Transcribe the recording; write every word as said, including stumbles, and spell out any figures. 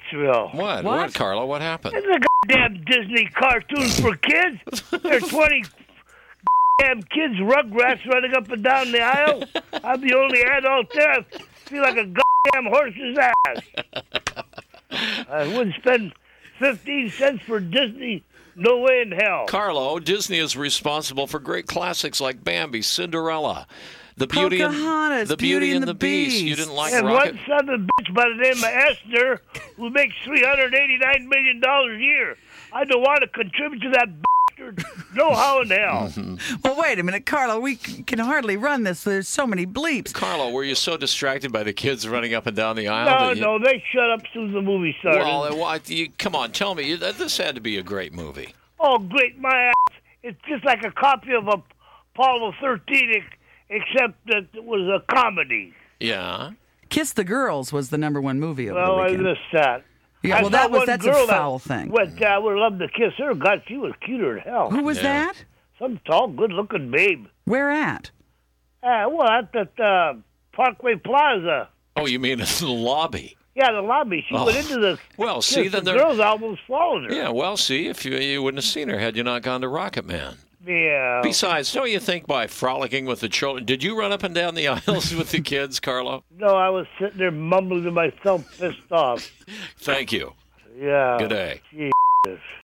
Nashville. What? What? What, Carlo? What happened? It's a goddamn Disney cartoon for kids. There's twenty damn kids, Rugrats, running up and down the aisle. I'm the only adult there. I feel like a goddamn horse's ass. I wouldn't spend fifteen cents for Disney. No way in hell. Carlo, Disney is responsible for great classics like Bambi, Cinderella, The Beauty and Pocahontas, The Beauty, and the Beast. You didn't like And Rocket? one son of a bitch by the name of Esther who makes three hundred eighty-nine million dollars a year. I don't want to contribute to that bastard. No how in hell. Well, wait a minute, Carlo. We c- can hardly run this. There's so many bleeps. Carlo, were you so distracted by the kids running up and down the aisle? No, that you... no, they shut up as soon as the movie started. Well, uh, what, you, come on, tell me. You, this had to be a great movie. Oh, great, my ass. It's just like a copy of a Apollo thirteen, ex- except that it was a comedy. Yeah. Kiss the Girls was the number one movie of Well, the I weekend. missed that. Yeah, I well, saw that was one that's a girl foul that thing. Went, uh, I would love to kiss her. God, she was cuter than hell. Who was Yeah. that? Some tall, good-looking babe. Where at? Uh, well, at that uh, Parkway Plaza. Oh, you mean in the lobby? Yeah, the lobby. She Oh. went into the. Well, kiss. see, then the there- girls almost followed her. Yeah, well, see, if you, you wouldn't have seen her had you not gone to Rocket Man. Yeah. Besides, don't you think by frolicking with the children, did you run up and down the aisles with the kids, Carlo? No, I was sitting there mumbling to myself, pissed off. Thank you. Yeah. Good day. Jesus.